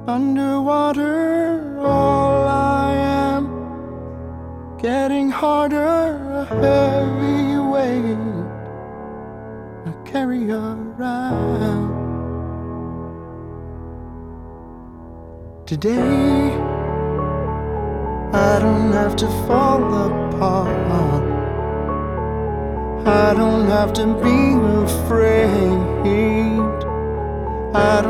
Underwater, all I am, getting harder, a heavy weight I carry around. Today, I don't have to fall apart. I don't have to be afraid. I don't